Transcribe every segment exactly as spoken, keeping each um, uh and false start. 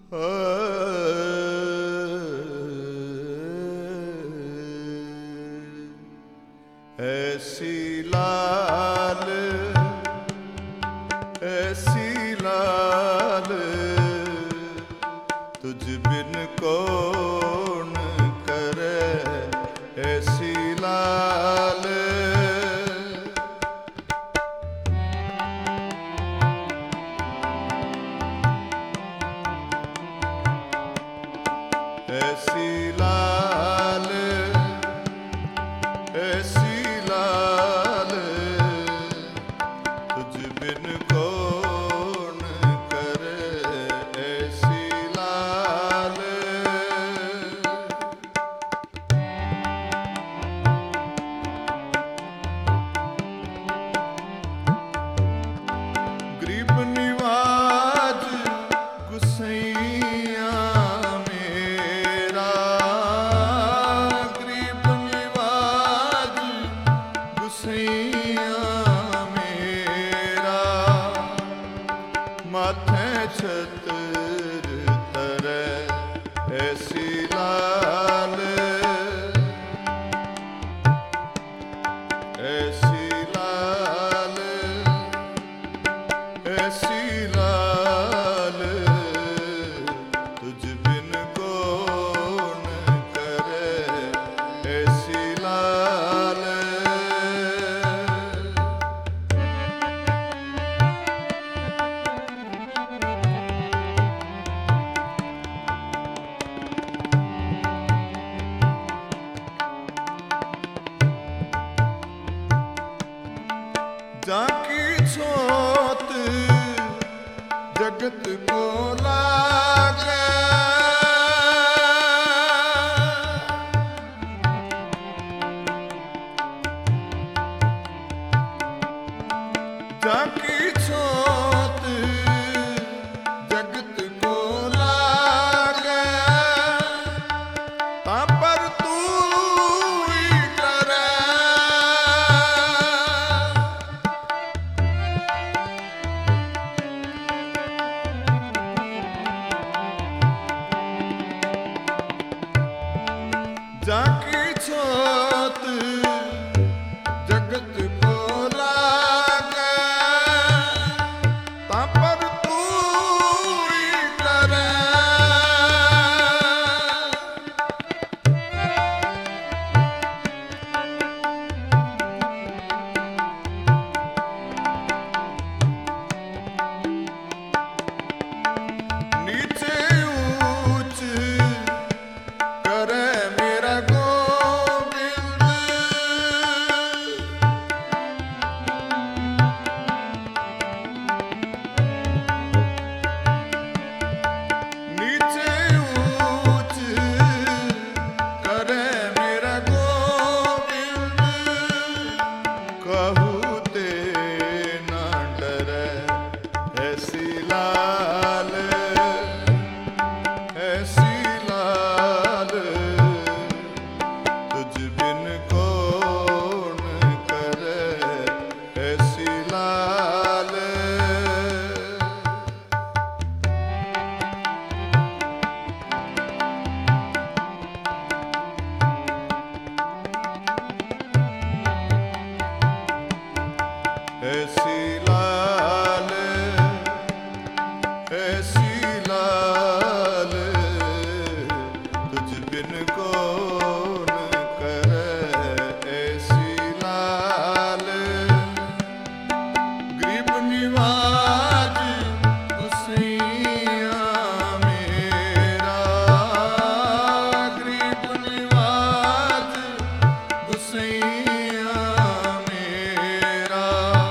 ऐसी लाल ऐसी लाल तुझ बिन कौन करे ऐसी लाल। ऐसी लाल ऐसी लाल तुझ बिन कौन करे ऐसी लाल। गरीब निवाज गुसैया माथे छतर तरे ऐसी लाल। ऐसी लाल ऐसी लाल तुझ बिन कौन करे ऐसी लाल। जाकी छोत जगत को लागे जाकी छोत जगत को लागे ता पर तू ही करे। जाकी छोत जगत को लागे ता पर तू ही करे। नीचे ऊंच करे मेरा गोविंद नीचे ऊंच करे मेरा गोविंद। कहूँ ते ना डरे ऐसी लाल ऐसी लाल तुझ बिन कौन करे ऐसी लाल। ऐसी लाल ऐसी लाल तुझ बिन कौन करे ऐसी लाल। गरीब निवाज गुसैया मेरा गरीब निवाज गुसैया मेरा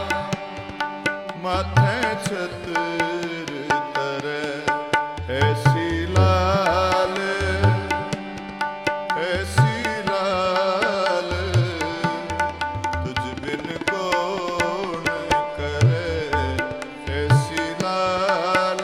माथे छतर तरे ऐसी लाल ऐसी लाल तुझ बिन कौन करे ऐसी लाल।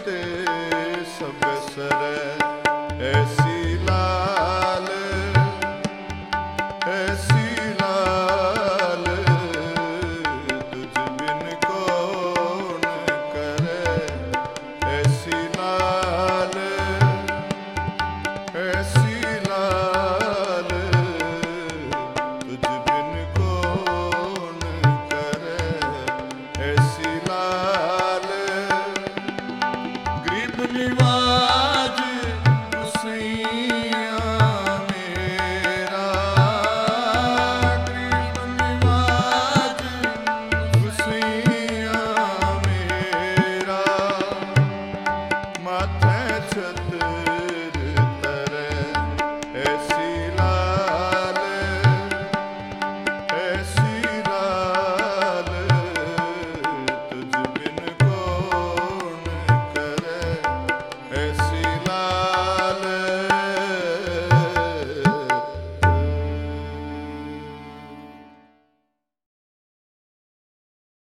ते सब सरै ऐसी